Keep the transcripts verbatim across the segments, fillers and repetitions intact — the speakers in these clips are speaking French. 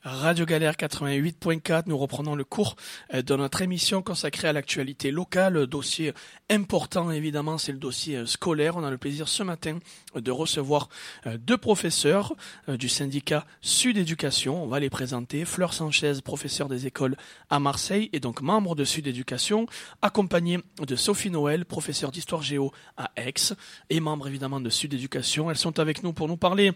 Radio Galère quatre-vingt-huit point quatre, nous reprenons le cours de notre émission consacrée à l'actualité locale. Dossier important, évidemment, c'est le dossier scolaire. On a le plaisir ce matin de recevoir deux professeurs du syndicat Sud Éducation. On va les présenter. Fleur Sanchez, professeure des écoles à Marseille et donc membre de Sud Éducation, accompagnée de Sophie Noël, professeure d'histoire géo à Aix et membre évidemment de Sud Éducation. Elles sont avec nous pour nous parler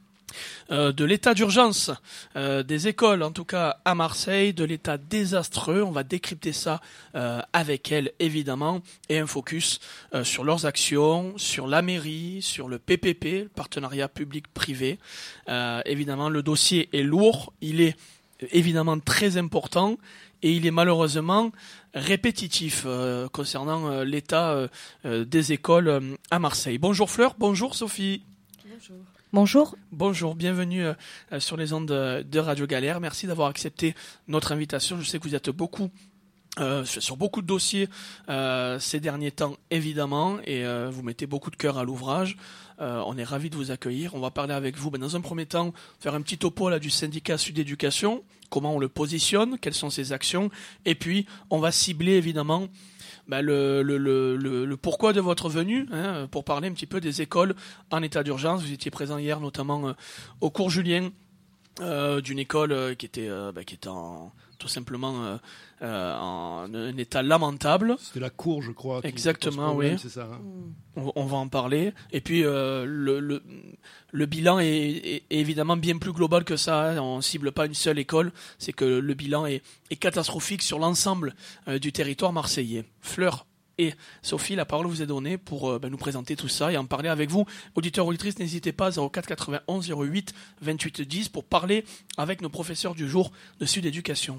Euh, de l'état d'urgence euh, des écoles, en tout cas à Marseille, de l'état désastreux. On va décrypter ça euh, avec elles, évidemment, et un focus euh, sur leurs actions, sur la mairie, sur le P P P, le partenariat public-privé. Euh, évidemment, le dossier est lourd, il est évidemment très important, et il est malheureusement répétitif euh, concernant euh, l'état euh, des écoles euh, à Marseille. Bonjour Fleur, bonjour Sophie. Bonjour. Bonjour. Bonjour, bienvenue euh, sur les ondes de, de Radio Galère. Merci d'avoir accepté notre invitation. Je sais que vous êtes beaucoup euh, sur beaucoup de dossiers euh, ces derniers temps, évidemment, et euh, vous mettez beaucoup de cœur à l'ouvrage. Euh, on est ravis de vous accueillir. On va parler avec vous, ben, dans un premier temps, faire un petit topo là, du syndicat Sud Éducation, comment on le positionne, quelles sont ses actions, et puis on va cibler évidemment Ben le, le, le, le, le pourquoi de votre venue, hein, pour parler un petit peu des écoles en état d'urgence. Vous étiez présent hier notamment euh, au cours Julien euh, d'une école euh, qui était, euh, bah, qui était en, tout simplement euh, euh, en un état lamentable. C'était la cour, je crois. Exactement, problème, oui. C'est ça, hein. on, on va en parler. Et puis euh, le, le, le bilan est, est, est évidemment bien plus global que ça. Hein. On ne cible pas une seule école. C'est que le bilan est, est catastrophique sur l'ensemble euh, du territoire marseillais. Fleur et Sophie, la parole vous est donnée pour euh, ben, nous présenter tout ça et en parler avec vous. Auditeurs, auditrices, n'hésitez pas, zéro quatre quatre-vingt-onze zéro huit vingt-huit dix pour parler avec nos professeurs du jour de Sud Éducation.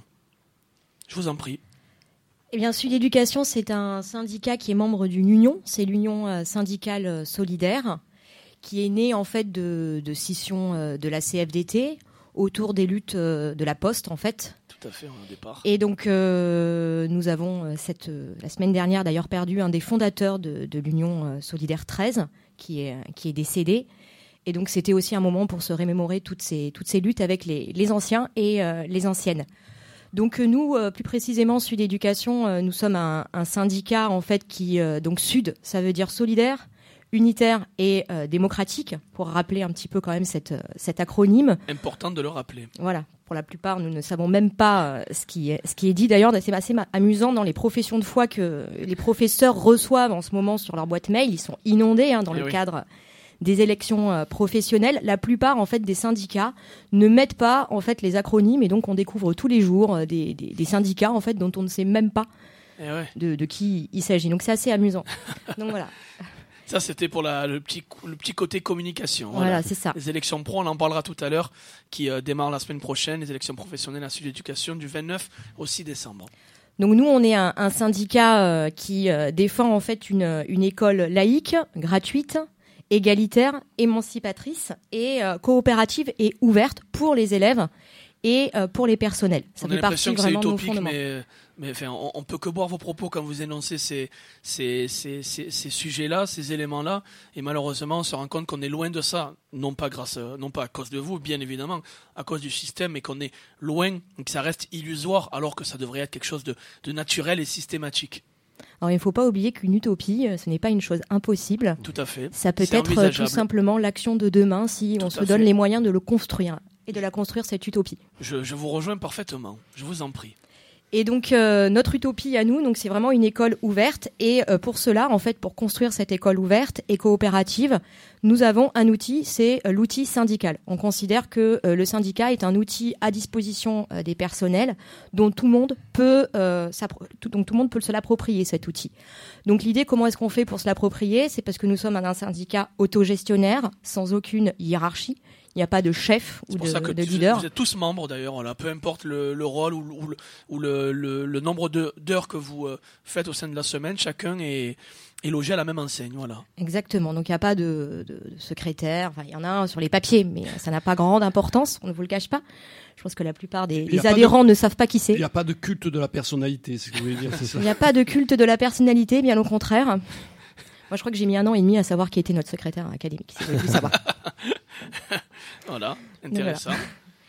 Je vous en prie. Eh bien, Sud Éducation, c'est un syndicat qui est membre d'une union. C'est l'Union euh, syndicale euh, solidaire, qui est née en fait de, de scission euh, de la C F D T autour des luttes euh, de la Poste, en fait. Tout à fait, au départ. Et donc, euh, nous avons, cette, euh, la semaine dernière d'ailleurs, perdu un des fondateurs de, de l'Union euh, solidaire treize, qui est, qui est décédé. Et donc, c'était aussi un moment pour se remémorer toutes ces, toutes ces luttes avec les, les anciens et euh, les anciennes. Donc nous, euh, plus précisément, Sud Éducation, euh, nous sommes un, un syndicat en fait qui, euh, donc Sud, ça veut dire solidaire, unitaire et euh, démocratique, pour rappeler un petit peu quand même cette, cet acronyme. Important de le rappeler. Voilà, pour la plupart, nous ne savons même pas euh, ce, qui est, ce qui est dit. D'ailleurs, c'est assez amusant dans les professions de foi que les professeurs reçoivent en ce moment sur leur boîte mail. Ils sont inondés hein, dans Et le oui. cadre des élections euh, professionnelles. La plupart en fait des syndicats ne mettent pas en fait les acronymes et donc on découvre tous les jours euh, des, des, des syndicats en fait dont on ne sait même pas Et ouais. de, de qui il s'agit. Donc c'est assez amusant. Donc voilà. Ça, c'était pour la, le, petit, le petit côté communication. Voilà, Voilà, c'est ça. Les élections pro, on en parlera tout à l'heure, qui euh, démarrent la semaine prochaine, les élections professionnelles à Sud Éducation du vingt-neuf au six décembre. Donc nous, on est un, un syndicat euh, qui euh, défend en fait une, une école laïque, gratuite, égalitaire, émancipatrice et euh, coopérative et ouverte pour les élèves et euh, pour les personnels. Ça on fait a l'impression partie que c'est vraiment de nos utopique, fondements. mais, mais enfin, on, on peut que boire vos propos quand vous énoncez ces, ces, ces, ces, ces sujets-là, ces éléments-là, et malheureusement, on se rend compte qu'on est loin de ça, non pas grâce, non pas à cause de vous, bien évidemment, à cause du système, mais qu'on est loin, que ça reste illusoire, alors que ça devrait être quelque chose de, de naturel et systématique. Alors il ne faut pas oublier qu'une utopie, ce n'est pas une chose impossible. Tout à fait. Ça peut C'est être envisageable. tout simplement l'action de demain si Tout on à se fait. donne les moyens de le construire et de la construire, cette utopie. Je, je vous rejoins parfaitement, je vous en prie. Et donc euh, notre utopie à nous, donc c'est vraiment une école ouverte. Et euh, pour cela, en fait, pour construire cette école ouverte et coopérative, nous avons un outil, c'est euh, l'outil syndical. On considère que euh, le syndicat est un outil à disposition euh, des personnels, dont tout le monde peut, euh, tout, donc tout le monde peut se l'approprier, cet outil. Donc l'idée, comment est-ce qu'on fait pour se l'approprier ? C'est parce que nous sommes un syndicat autogestionnaire, sans aucune hiérarchie. Il n'y a pas de chef ou C'est pour de, ça que de tu- leader. vous êtes tous membres d'ailleurs, voilà, peu importe le, le rôle ou, ou, le, ou le, le, le nombre de- d'heures que vous euh, faites au sein de la semaine, chacun est, est logé à la même enseigne. Voilà. Exactement, donc il n'y a pas de, de, de secrétaire, enfin il y en a un sur les papiers, mais ça n'a pas grande importance, on ne vous le cache pas. Je pense que la plupart des, Il y a des pas adhérents de- ne savent pas qui Il c'est. n'y a pas de culte de la personnalité, c'est ce que vous voulez dire, c'est ça. Il n'y a pas de culte de la personnalité, bien au contraire. Moi je crois que j'ai mis un an et demi à savoir qui était notre secrétaire académique, si vous voulez tout savoir. Voilà, intéressant.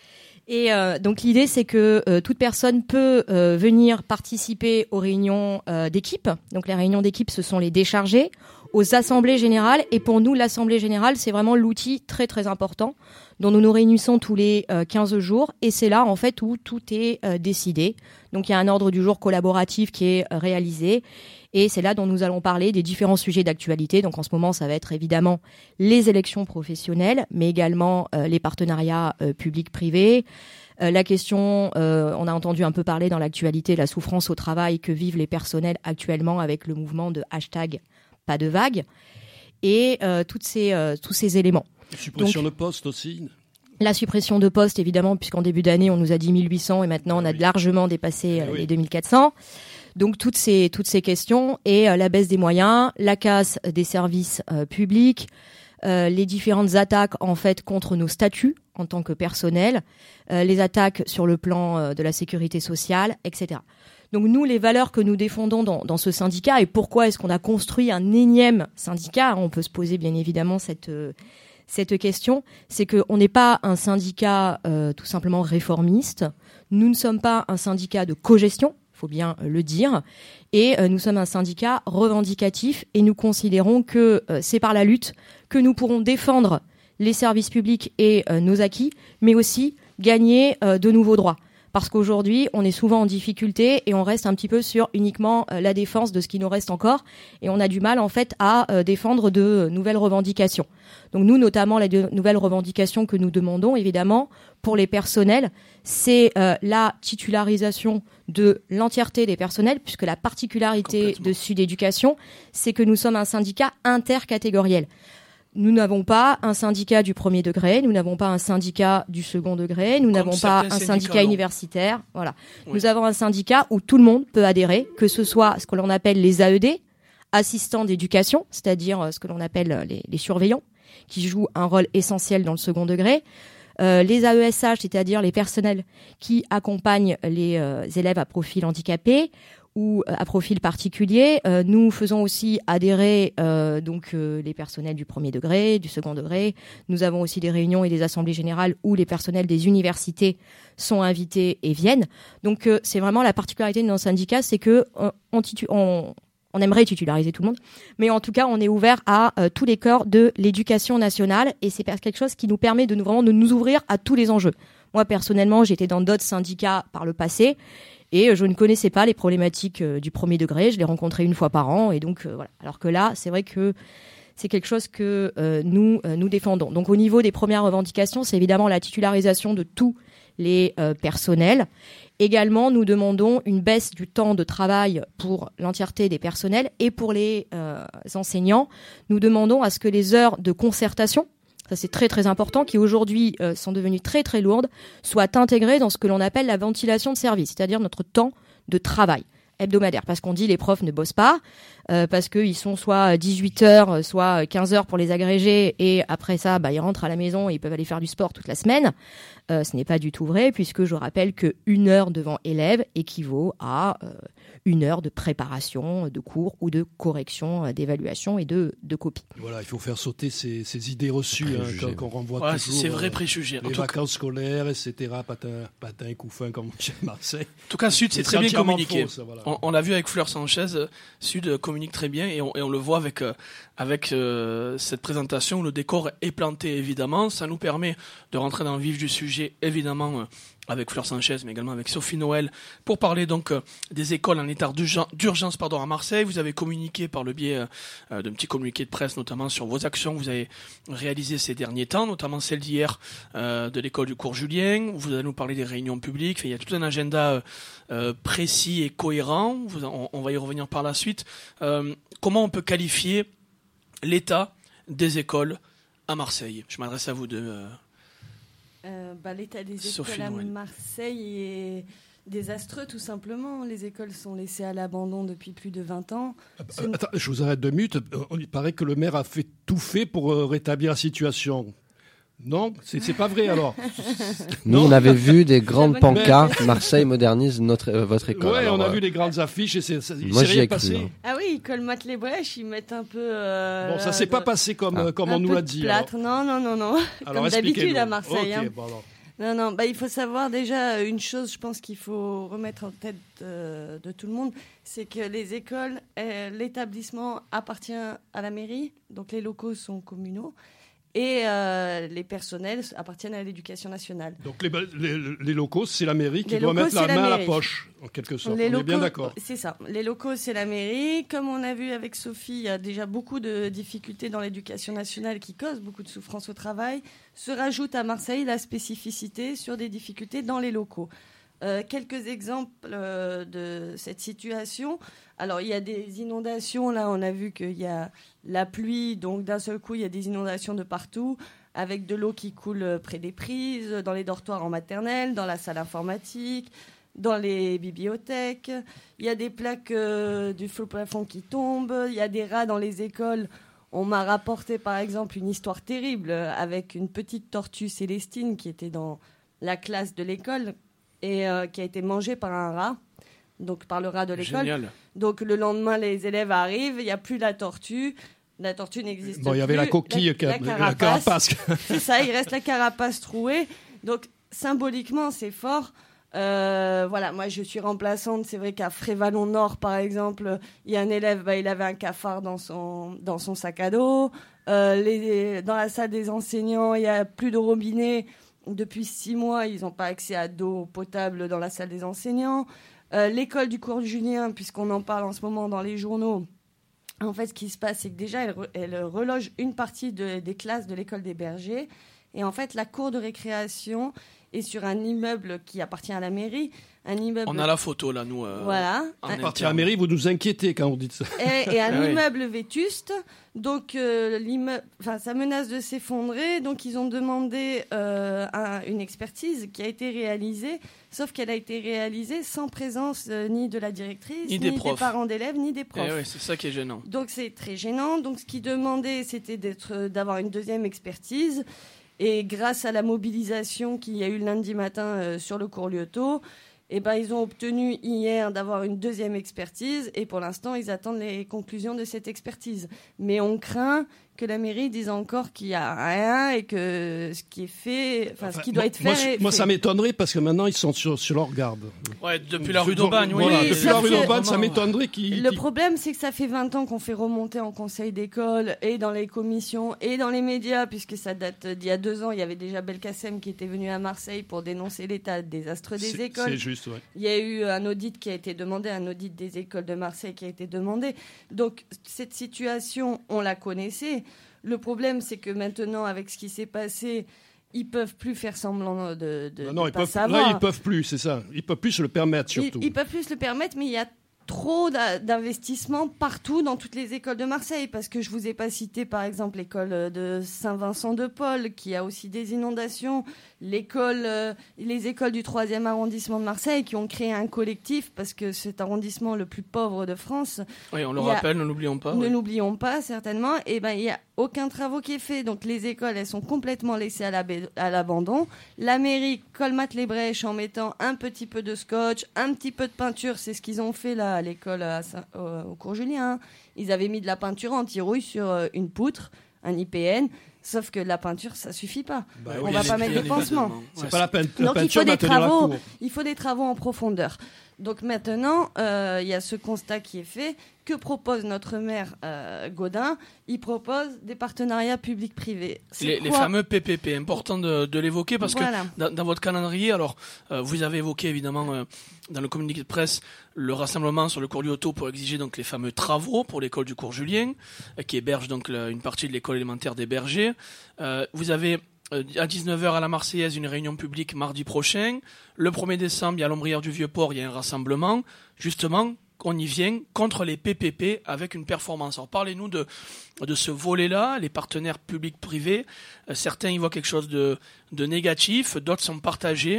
Et euh, donc l'idée, c'est que euh, toute personne peut euh, venir participer aux réunions euh, d'équipe. Donc les réunions d'équipe, ce sont les déchargés, aux assemblées générales. Et pour nous, l'assemblée générale, c'est vraiment l'outil très très important dont nous nous réunissons tous les euh, quinze jours. Et c'est là, en fait, où tout est euh, décidé. Donc il y a un ordre du jour collaboratif qui est euh, réalisé. Et c'est là dont nous allons parler des différents sujets d'actualité. Donc en ce moment, ça va être évidemment les élections professionnelles, mais également euh, les partenariats euh, publics-privés. Euh, la question, euh, on a entendu un peu parler dans l'actualité, la souffrance au travail que vivent les personnels actuellement avec le mouvement de hashtag pas de vague. Et euh, toutes ces, euh, tous ces éléments. Suppression Donc, de postes aussi. La suppression de postes, évidemment, puisqu'en début d'année, on nous a dit mille huit cents et maintenant on a oui. largement dépassé Eh euh, oui. les deux mille quatre cents. Donc toutes ces toutes ces questions et euh, la baisse des moyens, la casse des services euh, publics, euh, les différentes attaques en fait contre nos statuts en tant que personnel, euh, les attaques sur le plan euh, de la sécurité sociale, et cetera. Donc nous, les valeurs que nous défendons dans, dans ce syndicat et pourquoi est-ce qu'on a construit un énième syndicat, on peut se poser bien évidemment cette euh, cette question, c'est qu'on n'est pas un syndicat euh, tout simplement réformiste, nous ne sommes pas un syndicat de cogestion, faut bien le dire, et euh, nous sommes un syndicat revendicatif et nous considérons que euh, c'est par la lutte que nous pourrons défendre les services publics et euh, nos acquis, mais aussi gagner euh, de nouveaux droits. Parce qu'aujourd'hui, on est souvent en difficulté et on reste un petit peu sur uniquement euh, la défense de ce qui nous reste encore et on a du mal en fait à euh, défendre de nouvelles revendications. Donc nous, notamment, les de nouvelles revendications que nous demandons, évidemment, pour les personnels, c'est euh, la titularisation de l'entièreté des personnels, puisque la particularité de Sud Éducation, c'est que nous sommes un syndicat intercatégoriel. Nous n'avons pas un syndicat du premier degré, nous n'avons pas un syndicat du second degré, nous Comme n'avons pas un syndicat non. universitaire. Voilà. Oui. Nous avons un syndicat où tout le monde peut adhérer, que ce soit ce que l'on appelle les A E D, assistants d'éducation, c'est-à-dire ce que l'on appelle les, les surveillants, qui jouent un rôle essentiel dans le second degré. Euh, les A E S H, c'est-à-dire les personnels qui accompagnent les euh, élèves à profil handicapé ou à profil particulier. Euh, nous faisons aussi adhérer euh, donc euh, les personnels du premier degré, du second degré. Nous avons aussi des réunions et des assemblées générales où les personnels des universités sont invités et viennent. Donc euh, c'est vraiment la particularité de nos syndicats, c'est que euh, on, titu- on, on aimerait titulariser tout le monde, mais en tout cas on est ouvert à euh, tous les corps de l'éducation nationale et c'est quelque chose qui nous permet de nous, vraiment de nous ouvrir à tous les enjeux. Moi personnellement, j'étais dans d'autres syndicats par le passé. Et je ne connaissais pas les problématiques euh, du premier degré. Je les rencontrais une fois par an. Et donc, euh, voilà. Alors que là, c'est vrai que c'est quelque chose que euh, nous, euh, nous défendons. Donc, au niveau des premières revendications, c'est évidemment la titularisation de tous les euh, personnels. Également, nous demandons une baisse du temps de travail pour l'entièreté des personnels. Et pour les euh, enseignants, nous demandons à ce que les heures de concertation, ça c'est très très important, qui aujourd'hui euh, sont devenues très très lourdes, soient intégrées dans ce que l'on appelle la ventilation de service, c'est-à-dire notre temps de travail hebdomadaire. Parce qu'on dit les profs ne bossent pas, euh, parce qu'ils sont soit dix-huit heures, soit quinze heures pour les agrégés, et après ça, bah, ils rentrent à la maison et ils peuvent aller faire du sport toute la semaine. Euh, ce n'est pas du tout vrai, puisque je rappelle qu'une heure devant élève équivaut à euh, une heure de préparation de cours ou de correction, euh, d'évaluation et de, de copie. Voilà, il faut faire sauter ces, ces idées reçues hein, qu'on renvoie ouais, toujours. C'est vrai euh, préjugé. Les vacances scolaires, et cetera, patin, patin, couffin, comme chez Marseille. En tout cas, Sud, c'est, c'est très bien communiqué. Faux, ça, voilà. On, on l'a vu avec Fleur Sanchez, Sud communique très bien et on, et on le voit avec, euh, avec euh, cette présentation où le décor est planté évidemment. Ça nous permet de rentrer dans le vif du sujet évidemment euh, avec Fleur Sanchez mais également avec Sophie Noël pour parler donc euh, des écoles en état d'urgence, d'urgence pardon, à Marseille. Vous avez communiqué par le biais euh, d'un petit communiqué de presse notamment sur vos actions que vous avez réalisées ces derniers temps, notamment celle d'hier euh, de l'école du cours Julien. Vous allez nous parler des réunions publiques. Enfin, il y a tout un agenda euh, euh, précis et cohérent. Vous, on, on va y revenir par la suite. Euh, comment on peut qualifier l'état des écoles à Marseille? Je m'adresse à vous deux. Euh... Euh, bah, l'état des Sophie écoles à Noël. Marseille est désastreux, tout simplement. Les écoles sont laissées à l'abandon depuis plus de vingt ans. Euh, attends, je vous arrête deux minutes. Il paraît que le maire a fait tout fait pour euh, rétablir la situation. Non, c'est, c'est pas vrai alors. Nous, Non. on avait vu des grandes bonne pancartes. Marseille modernise notre, euh, votre école. Ouais, Alors, on a euh, vu les grandes affiches et c'est, c'est, il moi, s'est j'y rien ai cru, passé. hein. Ah oui, ils colmatent les brèches, ils mettent un peu... Euh, Bon, ça s'est de- pas passé comme, Ah. euh, comme un on nous peu l'a de dit. plâtre. Non, non, non, non. Alors, Comme d'habitude expliquez-nous. à Marseille. Ok, hein. bon, alors. Non, non, bah, il faut savoir déjà une chose, je pense qu'il faut remettre en tête euh, de tout le monde, c'est que les écoles, euh, l'établissement appartient à la mairie, donc les locaux sont communaux, et euh, les personnels appartiennent à l'éducation nationale. Donc les, les, les locaux, c'est la mairie qui les doit locaux, mettre la la main mairie. à la poche, en quelque sorte. Les on locaux, est bien d'accord. C'est ça. Les locaux, c'est la mairie. Comme on a vu avec Sophie, il y a déjà beaucoup de difficultés dans l'éducation nationale qui causent beaucoup de souffrance au travail. Se rajoute à Marseille la spécificité sur des difficultés dans les locaux. Euh, quelques exemples euh, de cette situation. Alors, il y a des inondations. Là, on a vu qu'il y a la pluie. Donc, d'un seul coup, il y a des inondations de partout, avec de l'eau qui coule près des prises, dans les dortoirs en maternelle, dans la salle informatique, dans les bibliothèques. Il y a des plaques euh, du feu plafond qui tombent. Il y a des rats dans les écoles. On m'a rapporté, par exemple, une histoire terrible avec une petite tortue Célestine qui était dans la classe de l'école et euh, qui a été mangée par un rat, donc par le rat de l'école. Génial. Donc le lendemain, les élèves arrivent, il n'y a plus la tortue. La tortue n'existe Bon, il plus. y avait la coquille, la, la, la la carapace. C'est ça, il reste la carapace trouée. Donc symboliquement, c'est fort. Euh, voilà, moi je suis remplaçante. C'est vrai qu'à Frévalon-Nord, par exemple, il y a un élève, bah, il avait un cafard dans son, dans son sac à dos. Euh, les, dans la salle des enseignants, il n'y a plus de robinet. Depuis six mois, ils n'ont pas accès à d'eau potable dans la salle des enseignants. Euh, l'école du cours Julien, puisqu'on en parle en ce moment dans les journaux, en fait, ce qui se passe, c'est que déjà, elle, re, elle reloge une partie de, des classes de l'école des bergers. Et en fait, la cour de récréation est sur un immeuble qui appartient à la mairie. Un immeuble... On a la photo, là, nous. Euh, voilà. En À partir de la mairie, vous nous inquiétez quand vous dites ça. Et, et un Ah oui. immeuble vétuste. Donc, euh, l'immeuble, enfin, ça menace de s'effondrer. Donc, ils ont demandé euh, un, une expertise qui a été réalisée. Sauf qu'elle a été réalisée sans présence euh, ni de la directrice, Ni ni, des des, profs. parents d'élèves, ni des profs. Eh ouais, c'est ça qui est gênant. Donc c'est très gênant. Donc ce qu'ils demandaient, c'était d'être, d'avoir une deuxième expertise. Et grâce à la mobilisation qu'il y a eu lundi matin euh, sur le cours Lyoto, eh ben, ils ont obtenu hier d'avoir une deuxième expertise. Et pour l'instant, ils attendent les conclusions de cette expertise. Mais on craint que la mairie dise encore qu'il n'y a rien et que ce qui est fait, enfin, Enfin, ce qui doit moi, être fait. Moi, est moi fait. ça m'étonnerait parce que maintenant, ils sont sur, sur leur garde. Ouais, depuis la rue d'Aubagne, oui. Voilà, Oui, depuis sauf la rue que- d'Aubagne, ça Vraiment, m'étonnerait qu'ils. Le qu'ils- problème, c'est que ça fait vingt ans qu'on fait remonter en conseil d'école et dans les commissions et dans les médias, puisque ça date d'il y a deux ans. Il y avait déjà Belkacem qui était venu à Marseille pour dénoncer l'état désastreux des c'est- écoles. C'est juste, ouais. Il y a eu un audit qui a été demandé, un audit des écoles de Marseille qui a été demandé. Donc, cette situation, on la connaissait. Le problème, c'est que maintenant, avec ce qui s'est passé, ils peuvent plus faire semblant de, de, Non, non, de ils pas peuvent, savoir. là, ils peuvent plus, c'est ça. Ils peuvent plus se le permettre, Ils, surtout. ils peuvent plus se le permettre, mais il y a trop d'a- d'investissements partout dans toutes les écoles de Marseille, parce que je vous ai pas cité par exemple l'école de Saint-Vincent-de-Paul qui a aussi des inondations, l'école, euh, les écoles du troisième arrondissement de Marseille qui ont créé un collectif parce que c'est l'arrondissement le plus pauvre de France. Oui, on le Il y a- rappelle, ne l'oublions pas. Ne oui. l'oublions pas, certainement. Et ben, il n'y a aucun travaux qui est fait. Donc, les écoles, elles sont complètement laissées à l'ab- à l'abandon. La mairie colmate les brèches en mettant un petit peu de scotch, un petit peu de peinture. C'est ce qu'ils ont fait là à l'école à Saint- au, au cours Julien. Ils avaient mis de la peinture anti-rouille sur euh, une poutre, un I P N. Sauf que la peinture, ça suffit pas. Bah On oui, va c'est pas mettre de bien pansement. évidemment. C'est Ouais, pas la, peine, la Donc, il peinture faut des va tenir la travaux. cour. Il faut des travaux en profondeur. Donc maintenant, euh, il y a ce constat qui est fait. Que propose notre maire euh, Gaudin ? Il propose des partenariats publics-privés. C'est Les, les quoi fameux P P P, important de, de l'évoquer parce Voilà. que dans, dans votre calendrier, alors euh, vous avez évoqué évidemment euh, dans le communiqué de presse le rassemblement sur le cours Lyoto pour exiger donc les fameux travaux pour l'école du cours Julien, euh, qui héberge donc le- une partie de l'école élémentaire des Bergers. Euh, vous avez euh, à dix-neuf heures à la Marseillaise une réunion publique mardi prochain. Le premier décembre, il y a l'Ombrière du Vieux-Port, il y a un rassemblement. Justement, on y vient contre les P P P avec une performance. Alors parlez-nous de, de ce volet-là, les partenaires publics-privés. Euh, certains y voient quelque chose de, de négatif, d'autres sont partagés.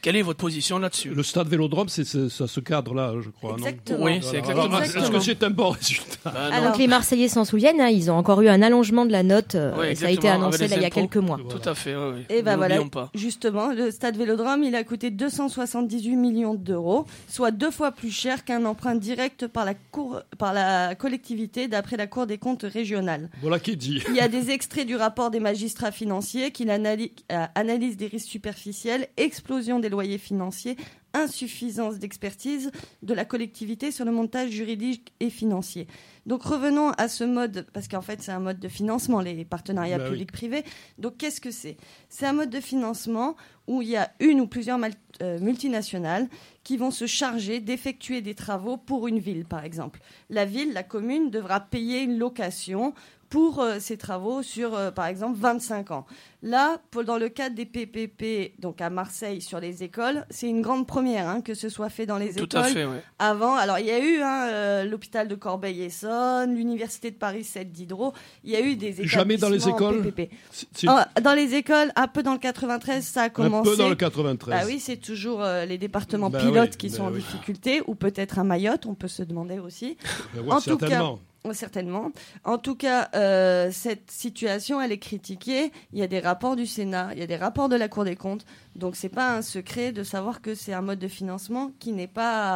quelle est votre position là-dessus? Le stade Vélodrome, c'est, c'est ça ce cadre-là, je crois. Exactement. Non Oui, c'est exactement Alors, ça. Est-ce que c'est un bon résultat? Bah, non. Alors que les Marseillais s'en souviennent, hein, ils ont encore eu un allongement de la note. euh, Ouais, ça a été exactement, annoncé avec là, les il y a impôts. quelques mois. Voilà. Tout à fait, oui. Et ben voilà, N'oublions pas. justement, le stade Vélodrome, il a coûté deux cent soixante-dix-huit millions d'euros, soit deux fois plus cher qu'un emprunt direct par la, cour, par la collectivité, d'après la Cour des comptes régionale. Voilà qui dit. Il y a des extraits du rapport des magistrats financiers qui analy- euh, analysent des risques superficiels, explosion des loyers financiers, insuffisance d'expertise de la collectivité sur le montage juridique et financier. Donc revenons à ce mode, parce qu'en fait c'est un mode de financement, les partenariats Bah oui. publics-privés. Donc qu'est-ce que c'est? C'est un mode de financement où il y a une ou plusieurs mal- euh, multinationales qui vont se charger d'effectuer des travaux pour une ville, par exemple. La ville, la commune, devra payer une location pour euh, ces travaux sur, euh, par exemple, vingt-cinq ans. Là, pour, dans le cadre des P P P, donc à Marseille, sur les écoles, c'est une grande première hein, que ce soit fait dans les Tout écoles. à fait, oui. Avant, alors il y a eu hein, euh, l'hôpital de Corbeil-Essonnes, l'université de Paris sept Diderot, il y a eu des établissements Jamais dans les écoles P P P. C'est, c'est Oh, dans les écoles, un peu dans le quatre-vingt-treize, ça a un commencé. peu dans le quatre-vingt-treize. Bah oui, c'est toujours euh, les départements Bah pilotes oui, qui bah sont en oui. difficulté, ou peut-être à Mayotte, on peut se demander aussi. Ben ouais, en tout certainement. Oui, certainement. En tout cas, euh, cette situation, elle est critiquée. Il y a des rapports du Sénat, il y a des rapports de la Cour des comptes. Donc, c'est pas un secret de savoir que c'est un mode de financement qui n'est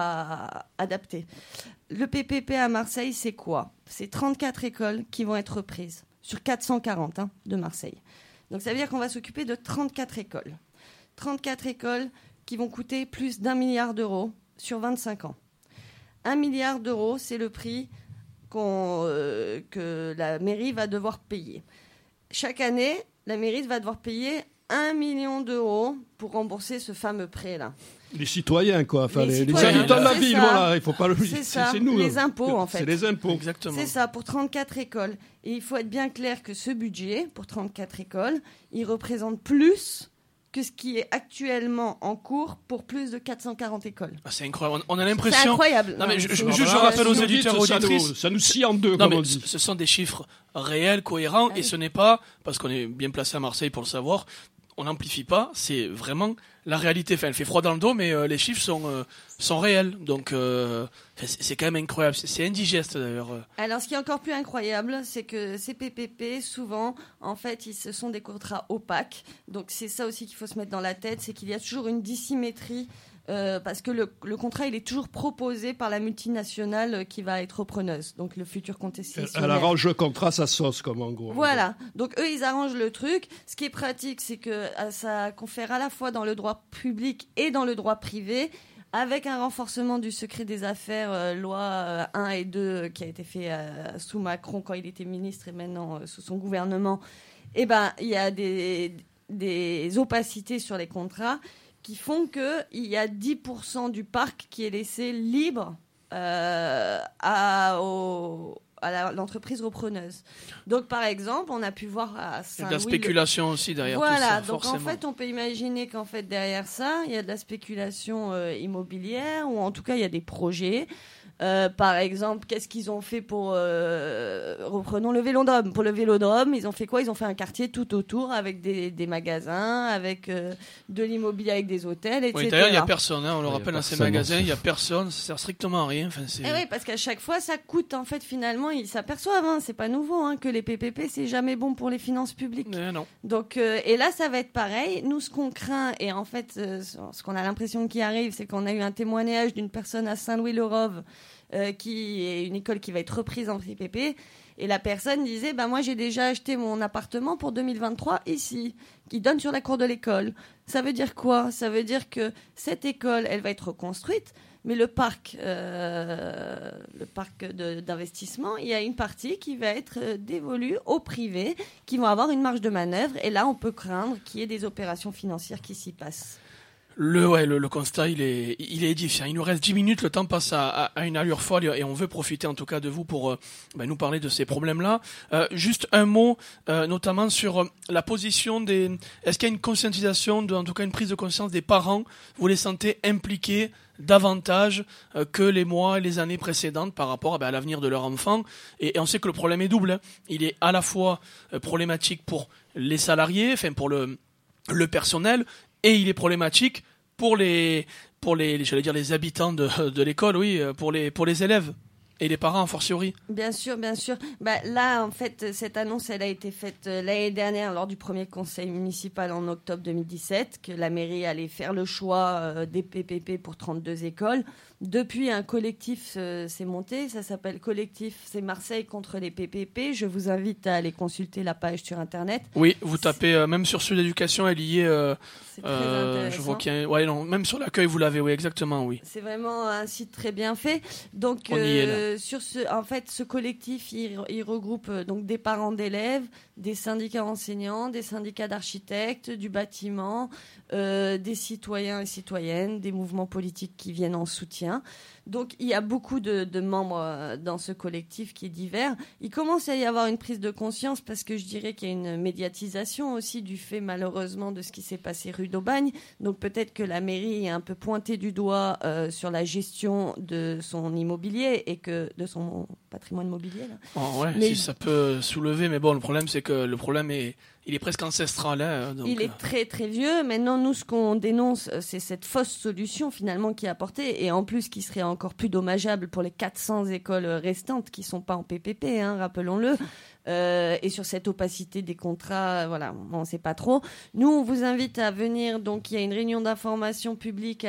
pas adapté. Le P P P à Marseille, c'est quoi? C'est trente-quatre écoles qui vont être reprises sur quatre cent quarante hein, de Marseille. Donc, ça veut dire qu'on va s'occuper de trente-quatre écoles. trente-quatre écoles qui vont coûter plus d'un milliard d'euros sur vingt-cinq ans. Un milliard d'euros, c'est le prix qu'on, euh, que la mairie va devoir payer. Chaque année, la mairie va devoir payer un million d'euros pour rembourser ce fameux prêt-là. Les citoyens, quoi. Enfin, Les les, les citoyens, habitants de la c'est ville, ça. voilà. Il faut pas le. C'est ça, c'est nous. les hein. impôts, en fait. C'est les impôts. Exactement. C'est ça, pour trente-quatre écoles. Et il faut être bien clair que ce budget, pour trente-quatre écoles, il représente plus que ce qui est actuellement en cours pour plus de quatre cent quarante écoles. Ah, c'est incroyable. On a C'est l'impression. incroyable. Non, mais je- je- c'est- juste, je Voilà, rappelle si aux vous éditeurs dites, ça auditrices. nous- Ça nous scie en deux, Non, comme mais on ce dit. ce sont des chiffres réels, cohérents, Ah et oui. ce n'est pas, parce qu'on est bien placé à Marseille pour le savoir, on n'amplifie pas, c'est vraiment la réalité. Enfin, elle fait froid dans le dos, mais euh, les chiffres sont, euh, sont réels. Donc, euh, enfin, c'est c'est quand même incroyable. C'est c'est indigeste, d'ailleurs. euh. Alors, ce qui est encore plus incroyable, c'est que ces P P P, souvent, en fait, ils, ce sont des contrats opaques. Donc, c'est ça aussi qu'il faut se mettre dans la tête, c'est qu'il y a toujours une dissymétrie. Euh, parce que le, le contrat, il est toujours proposé par la multinationale qui va être repreneuse, donc le futur Elle, concessionnaire. elle arrange le contrat, sa sauce, comme en gros. Voilà, donc eux, ils arrangent le truc. Ce qui est pratique, c'est que euh, ça confère à la fois dans le droit public et dans le droit privé, avec un renforcement du secret des affaires, euh, loi euh, un et deux, euh, qui a été fait euh, sous Macron quand il était ministre et maintenant euh, sous son gouvernement. Eh ben, il y a des, des opacités sur les contrats qui font qu'il y a dix pour cent du parc qui est laissé libre euh, à, au, à la- l'entreprise repreneuse. Donc, par exemple, on a pu voir à Il y a de la Saint-Louis... le- spéculation aussi derrière Voilà, tout ça, donc forcément. en fait, on peut imaginer qu'en fait, derrière ça, il y a de la spéculation euh, immobilière, ou en tout cas, il y a des projets. Euh, par exemple, qu'est-ce qu'ils ont fait pour... euh, reprenons le Vélodrome. Pour le Vélodrome, ils ont fait quoi? Ils ont fait un quartier tout autour avec des, des magasins, avec euh, de l'immobilier, avec des hôtels, et cetera. Oui, d'ailleurs, il n'y a personne. Hein, on le Il y a rappelle, dans ces personne, magasins, non. il n'y a personne. Ça sert strictement à rien. Enfin, c'est... Eh oui, parce qu'à chaque fois, ça coûte. En fait, finalement, ils s'aperçoivent, hein, c'est pas nouveau, hein, que les P P P, c'est jamais bon pour les finances publiques. Eh non. Donc, euh, et là, ça va être pareil. Nous, ce qu'on craint, et en fait, euh, ce qu'on a l'impression qui arrive, c'est qu'on a eu un témoignage d'une personne à Saint-Louis-le-Rove, euh, qui est une école qui va être reprise en P P P. Et la personne disait, bah, moi, j'ai déjà acheté mon appartement pour deux mille vingt-trois ici, qui donne sur la cour de l'école. Ça veut dire quoi? Ça veut dire que cette école, elle va être reconstruite, mais le parc, euh, le parc de- d'investissement, il y a une partie qui va être euh, dévolue au privé, qui vont avoir une marge de manœuvre. Et là, on peut craindre qu'il y ait des opérations financières qui s'y passent. Le, ouais, le, le constat, il est, il est édifiant. Il nous reste dix minutes, le temps passe à, à, à une allure folle et on veut profiter en tout cas de vous pour euh, ben, nous parler de ces problèmes-là. Euh, juste un mot, euh, notamment sur euh, la position des... Est-ce qu'il y a une conscientisation, de, en tout cas une prise de conscience des parents? Vous les sentez impliqués davantage euh, que les mois et les années précédentes par rapport eh ben, à l'avenir de leur enfant? Et, et on sait que le problème est double. Hein. Il est à la fois euh, problématique pour les salariés, enfin pour le, le personnel, et il est problématique pour les, pour les, j'allais dire les habitants de, de l'école, oui, pour les, pour les élèves. Et les parents, a fortiori. Bien sûr, bien sûr. Bah, là, en fait, cette annonce, elle a été faite euh, l'année dernière lors du premier conseil municipal en octobre deux mille dix-sept, que la mairie allait faire le choix euh, des P P P pour trente-deux écoles. Depuis, un collectif euh, s'est monté. Ça s'appelle Collectif, c'est Marseille contre les P P P. Je vous invite à aller consulter la page sur Internet. Oui, vous tapez, euh, même sur Sud Éducation, elle y est. Euh, C'est très euh, intéressant. je vois qu'il y a, ouais, non, même sur l'accueil, vous l'avez, oui, exactement, oui. C'est vraiment un site très bien fait. Donc, On y est, là. euh, sur ce, en fait, ce collectif, il, il regroupe euh, donc des parents d'élèves, des syndicats enseignants, des syndicats d'architectes, du bâtiment, euh, des citoyens et citoyennes, des mouvements politiques qui viennent en soutien. Donc, il y a beaucoup de, de membres euh, dans ce collectif qui est divers. Il commence à y avoir une prise de conscience parce que je dirais qu'il y a une médiatisation aussi du fait, malheureusement, de ce qui s'est passé rue d'Aubagne. Donc, peut-être que la mairie est un peu pointée du doigt euh, sur la gestion de son immobilier et que de son patrimoine immobilier. Là. Oh, ouais, Mais- si ça peut soulever, mais bon, le problème, c'est que le problème est, il est presque ancestral. Hein, donc, Il est très très vieux. Maintenant, nous, ce qu'on dénonce, euh, c'est cette fausse solution finalement qui est apportée et en plus qui serait encore plus dommageable pour les quatre cents écoles restantes qui sont pas en P P P, hein, rappelons-le. Euh, et sur cette opacité des contrats, euh, voilà, on ne sait pas trop. Nous, on vous invite à venir. Donc, il y a une réunion d'information publique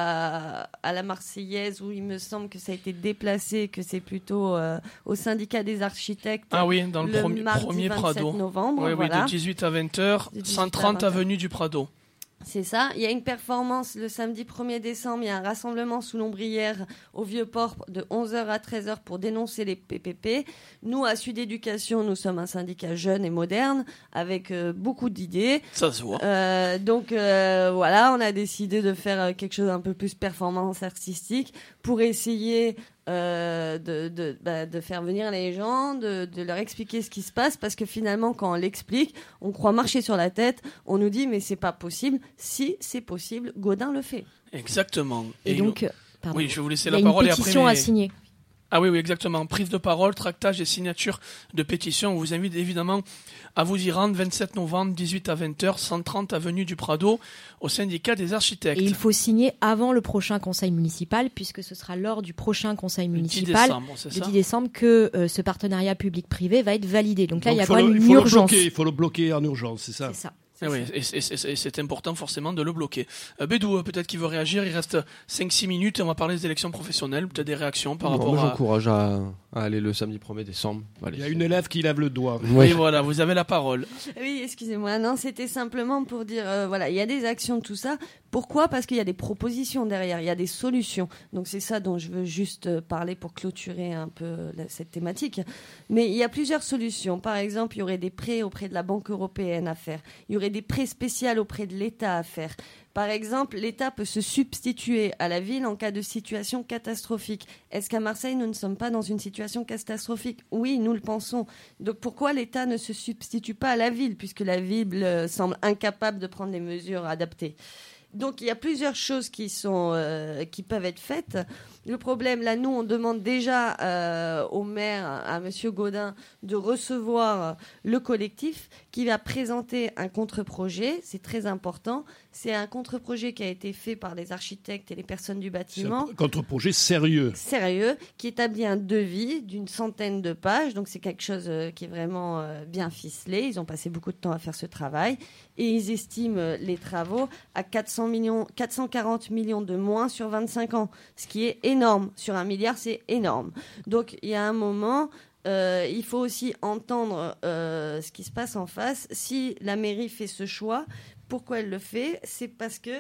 à, à la Marseillaise où il me semble que ça a été déplacé, que c'est plutôt euh, au syndicat des architectes. Ah oui, dans le, le premier, mardi premier vingt-sept Prado. novembre, Oui, voilà. oui, de dix-huit à vingt heures, De dix-huit cent trente à vingt heures. avenue du Prado. C'est ça. Il y a une performance le samedi premier décembre. Il y a un rassemblement sous l'ombrière au Vieux-Port de onze heures à treize heures pour dénoncer les P P P. Nous, à Sud Éducation, nous sommes un syndicat jeune et moderne avec euh, beaucoup d'idées. Ça se voit. Euh, donc euh, voilà, on a décidé de faire euh, quelque chose un peu plus performance artistique pour essayer euh, de, de, bah, de faire venir les gens, de, de leur expliquer ce qui se passe, parce que finalement, quand on l'explique, on croit marcher sur la tête, on nous dit mais c'est pas possible. Si c'est possible, Gaudin le fait. Exactement. Et, il- donc, euh, pardon. oui, je vais vous laisser il y a la une parole et après. pétition mais- à signer. Ah oui, oui, exactement. Prise de parole, tractage et signature de pétition. On vous invite évidemment à vous y rendre vingt-sept novembre, dix-huit à vingt heures, cent trente avenue du Prado, au syndicat des architectes. Et il faut signer avant le prochain conseil municipal, puisque ce sera lors du prochain conseil Le dix municipal, décembre, c'est le ça dix décembre, que euh, ce partenariat public-privé va être validé. Donc là, il y a faut quand le- même il une faut le urgence. bloquer, il faut le bloquer en urgence, c'est ça. C'est ça. Eh oui, et c'est- c'est c'est important forcément de le bloquer. Euh, Bédou, euh, peut-être qu'il veut réagir. Il reste cinq six minutes et on va parler des élections professionnelles. Peut-être des réactions par Non, rapport moi, à... j'encourage à, à aller le samedi premier décembre. Allez. Il y a une élève qui lève le doigt. Oui, Oui. voilà, vous avez la parole. Oui, excusez-moi. Non, c'était simplement pour dire, euh, voilà, il y a des actions, tout ça. Pourquoi ? Parce qu'il y a des propositions derrière, il y a des solutions. Donc c'est ça dont je veux juste euh, parler pour clôturer un peu la- cette thématique. Mais il y a plusieurs solutions. Par exemple, il y aurait des prêts auprès de la Banque européenne à faire. Il y aurait des prêts spéciaux auprès de l'État à faire. Par exemple, l'État peut se substituer à la ville en cas de situation catastrophique. Est-ce qu'à Marseille, nous ne sommes pas dans une situation catastrophique ? Oui, nous le pensons. Donc pourquoi l'État ne se substitue pas à la ville, puisque la ville euh, semble incapable de prendre les mesures adaptées ? Donc il y a plusieurs choses qui sont euh, qui peuvent être faites. Le problème, là, nous, on demande déjà euh, au maire, à Monsieur Gaudin, de recevoir le collectif qui va présenter un contre-projet. C'est très important. C'est un contre-projet qui a été fait par les architectes et les personnes du C'est bâtiment. un contre-projet sérieux. Sérieux, qui établit un devis d'une centaine de pages. Donc c'est quelque chose euh, qui est vraiment euh, bien ficelé. Ils ont passé beaucoup de temps à faire ce travail. Et ils estiment euh, les travaux à quatre cents millions, quatre cent quarante millions de moins sur vingt-cinq ans. Ce qui est énorme. Sur un milliard, c'est énorme. Donc il y a un moment... Euh, il faut aussi entendre euh, ce qui se passe en face. Si la mairie fait ce choix, pourquoi elle le fait ? C'est parce que,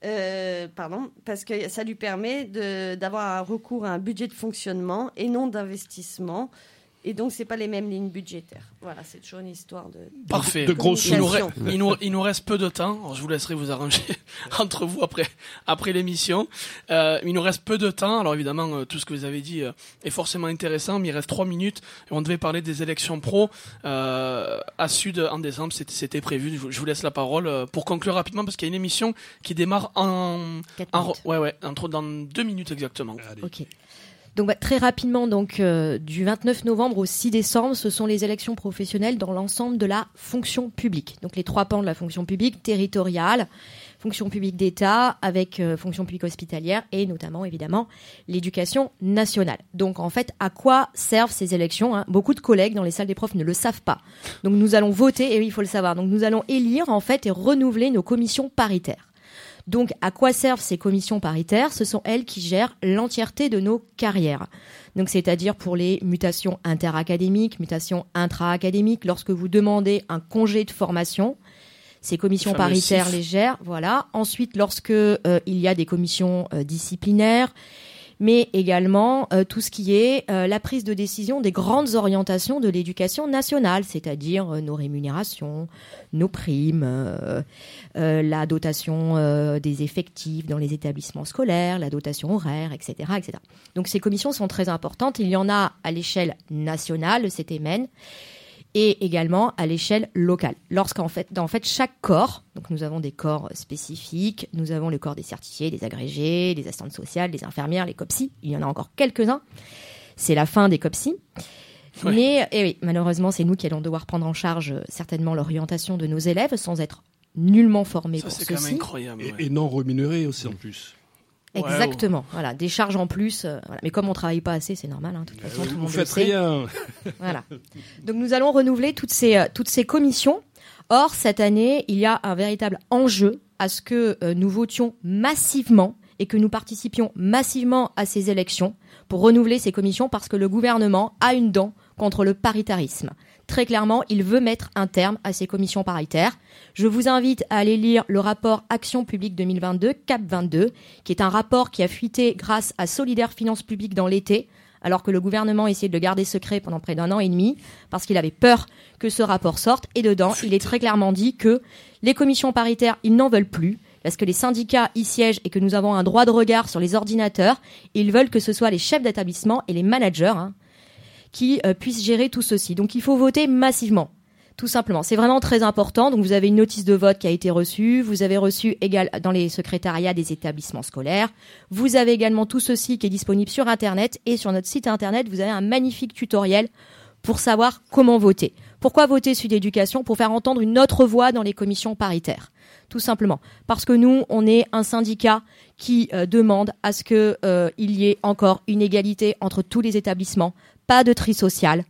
euh, pardon, parce que ça lui permet de, d'avoir un recours à un budget de fonctionnement et non d'investissement. Et donc, c'est pas les mêmes lignes budgétaires. Voilà, c'est toujours une histoire de... Parfait. de grosses il, nous sous. re- il, nous, il nous reste peu de temps. Alors, je vous laisserai vous arranger entre vous après, après l'émission. Euh, il nous reste peu de temps. Alors évidemment, euh, tout ce que vous avez dit euh, est forcément intéressant, mais il reste trois minutes. Et on devait parler des élections pro euh, à Sud en décembre. C'était, c'était prévu. Je vous, je vous laisse la parole euh, pour conclure rapidement parce qu'il y a une émission qui démarre en, Quatre en minutes. ouais ouais entre dans deux minutes exactement. Allez. Ok. Donc bah, très rapidement, donc euh, du vingt-neuf novembre au six décembre, ce sont les élections professionnelles dans l'ensemble de la fonction publique. Donc les trois pans de la fonction publique, territoriale, fonction publique d'État, avec euh, fonction publique hospitalière et notamment évidemment l'éducation nationale. Donc en fait, à quoi servent ces élections, hein? Beaucoup de collègues dans les salles des profs ne le savent pas. Donc nous allons voter, et oui, il faut le savoir, donc nous allons élire en fait et renouveler nos commissions paritaires. Donc à quoi servent ces commissions paritaires? Ce sont elles qui gèrent l'entièreté de nos carrières. Donc c'est-à-dire pour les mutations interacadémiques, mutations intra-académiques, lorsque vous demandez un congé de formation, ces commissions paritaires C I F. Les gèrent, voilà. Ensuite, lorsque euh, il y a des commissions euh, disciplinaires, mais également euh, tout ce qui est euh, la prise de décision des grandes orientations de l'éducation nationale, c'est-à-dire euh, nos rémunérations, nos primes, euh, euh, la dotation euh, des effectifs dans les établissements scolaires, la dotation horaire, et cetera, et cetera. Donc ces commissions sont très importantes. Il y en a à l'échelle nationale, le C T M E N, et également à l'échelle locale. Lorsqu'en fait, dans en fait chaque corps, donc nous avons des corps spécifiques, nous avons le corps des certifiés, des agrégés, des assistantes sociales, des infirmières, les COPSI, il y en a encore quelques-uns. C'est la fin des COPSI. Ouais. Mais eh oui, malheureusement, c'est nous qui allons devoir prendre en charge euh, certainement l'orientation de nos élèves sans être nullement formés Ça, pour c'est ceci. Quand même incroyable. Ouais. Et, et non rémunérés aussi en plus. Exactement, ouais, ouais. Voilà, des charges en plus. Euh, voilà. Mais comme on travaille pas assez, c'est normal. Hein, de toute façon, euh, tout le vous monde faites le sait. rien. Voilà. Donc nous allons renouveler toutes ces euh, toutes ces commissions. Or cette année, il y a un véritable enjeu à ce que euh, nous votions massivement et que nous participions massivement à ces élections pour renouveler ces commissions parce que le gouvernement a une dent contre le paritarisme. Très clairement, il veut mettre un terme à ces commissions paritaires. Je vous invite à aller lire le rapport Action publique deux mille vingt-deux, C A P vingt-deux, qui est un rapport qui a fuité grâce à Solidaires Finances publiques dans l'été, alors que le gouvernement essayait de le garder secret pendant près d'un an et demi, parce qu'il avait peur que ce rapport sorte. Et dedans, il est très clairement dit que les commissions paritaires, ils n'en veulent plus, parce que les syndicats y siègent et que nous avons un droit de regard sur les ordinateurs. Ils veulent que ce soit les chefs d'établissement et les managers, hein, qui euh, puissent gérer tout ceci. Donc il faut voter massivement, tout simplement. C'est vraiment très important. Donc vous avez une notice de vote qui a été reçue, vous avez reçu égal dans les secrétariats des établissements scolaires, vous avez également tout ceci qui est disponible sur Internet, et sur notre site Internet, vous avez un magnifique tutoriel pour savoir comment voter. Pourquoi voter Sud Éducation? Pour faire entendre une autre voix dans les commissions paritaires. Tout simplement. Parce que nous, on est un syndicat qui euh, demande à ce qu'il euh, y ait encore une égalité entre tous les établissements. Pas de tri social,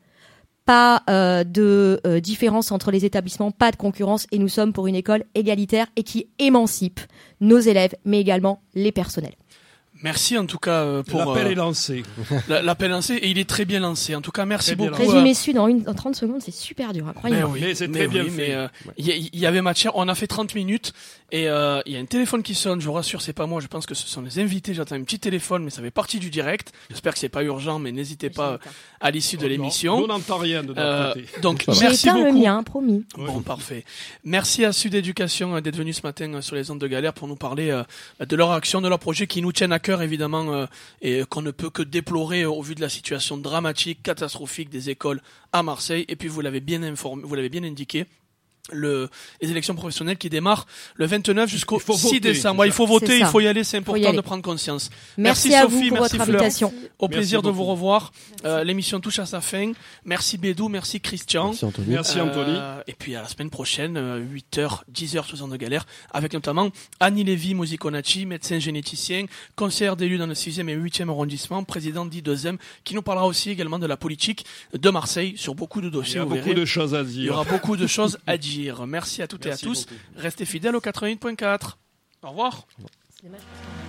pas euh, de euh, différence entre les établissements, pas de concurrence, et nous sommes pour une école égalitaire et qui émancipe nos élèves, mais également les personnels. Merci en tout cas euh, pour... L'appel euh, est lancé. L'appel est lancé et il est très bien lancé. En tout cas, merci beaucoup. Résumer Sud en, une, en trente secondes, c'est super dur, incroyable. Mais oui, mais c'est très mais bien oui, fait. Mais euh, il y, y avait matière. On a fait trente minutes et il euh, y a un téléphone qui sonne. Je vous rassure, c'est pas moi. Je pense que ce sont les invités. J'attends un petit téléphone, mais ça fait partie du direct. J'espère que c'est pas urgent, mais n'hésitez pas euh, à l'issue de oh, l'émission. Nous n'entend rien de notre euh, côté. Donc J'ai merci éteint beaucoup. le mien, promis. Bon, oui. Parfait. Merci à Sud Éducation euh, d'être venu ce matin euh, sur les ondes de Galère pour nous parler euh, de leur action, de leur projet qui nous tiennent à cœur évidemment euh, et qu'on ne peut que déplorer euh, au vu de la situation dramatique, catastrophique des écoles à Marseille. Et puis vous l'avez bien informé, vous l'avez bien indiqué. Le, les élections professionnelles qui démarrent le vingt-neuf jusqu'au six voter, décembre. Ouais, il faut voter, il faut y aller, c'est important aller. de prendre conscience. Merci, merci à Sophie, vous pour merci votre Fleur. invitation. Au plaisir merci de vous revoir. Euh, l'émission touche à sa fin. Merci Bédou, merci Christian. Merci Anthony. Merci Anthony. Euh, et puis à la semaine prochaine, euh, huit heures, dix heures sur Zone de Galère, avec notamment Annie Lévy, musiconachi, médecin généticien, conseillère d'élu dans le sixième et huitième arrondissement, présidente d'I deux M, qui nous parlera aussi également de la politique de Marseille sur beaucoup de dossiers. Il y a vous beaucoup verrez. de choses à dire. Il y aura beaucoup de choses à dire. Merci à toutes Merci et à tous. beaucoup. Restez fidèles au quatre-vingt-huit point quatre. Au revoir. C'est dommage.